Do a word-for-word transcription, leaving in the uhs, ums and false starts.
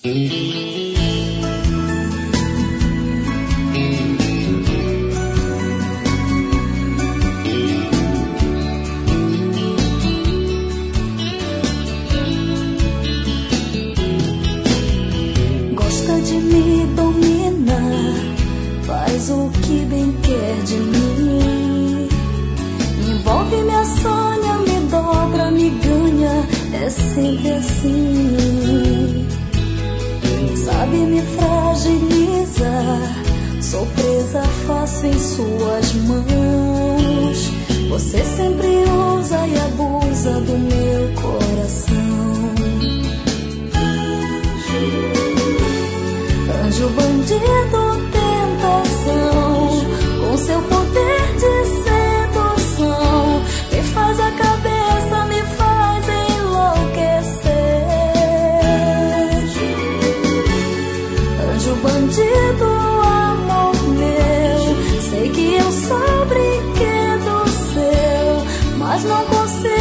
Gosta de me dominar, faz o que bem quer de mim. Me envolve, me assanha, me dobra, me ganha, é sempre assim. Sabe me fragilizar, sou presa fácil em suas mãos. Você sempre usa e abusa do meu coração. Anjo bandido, tentação, com seu poder de sedução, me faz a cabeça, me faz enlouquecer. Anjo bandido, amor meu, sei que eu sou brinquedo seu, mas não consigo